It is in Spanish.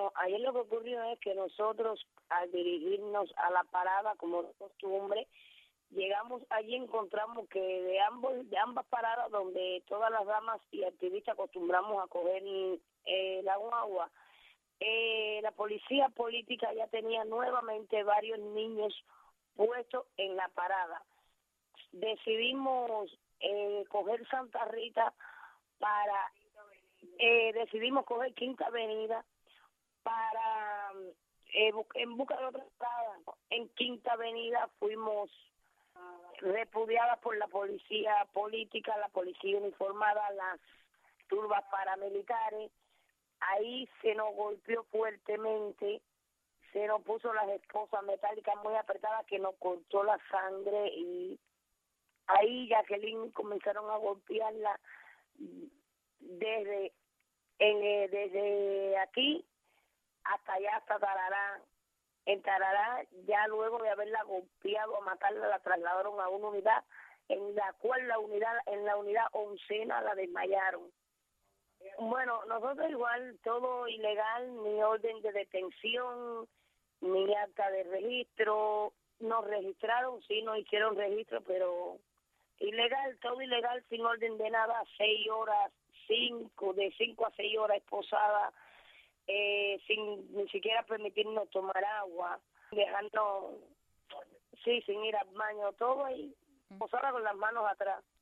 Bueno, ayer lo que ocurrió es que nosotros, al dirigirnos a la parada, como de costumbre, llegamos allí, encontramos que de ambas paradas, donde todas las damas y activistas acostumbramos a coger la guagua, la policía política ya tenía nuevamente varios niños puestos en la parada. Decidimos coger Santa Rita para... decidimos coger Quinta Avenida para en busca de otra parada. En Quinta Avenida fuimos repudiadas por la policía política, la policía uniformada, las turbas paramilitares. Ahí se nos golpeó fuertemente, se nos puso las esposas metálicas muy apretadas que nos cortó la sangre, y ahí Jacqueline comenzaron a golpearla desde aquí hasta allá, hasta Tarará. En Tarará, ya luego de haberla golpeado, a matarla, la trasladaron a una unidad, en la cual en la unidad oncena la desmayaron. Bueno, nosotros igual, todo ilegal, ni orden de detención, ni acta de registro. Nos registraron, sí, nos hicieron registro, pero ilegal, todo ilegal, sin orden de nada, 6 horas, de 5 a 6 horas esposada, sin ni siquiera permitirnos tomar agua, dejando, sí, sin ir al baño, todo ahí, posada con las manos atrás.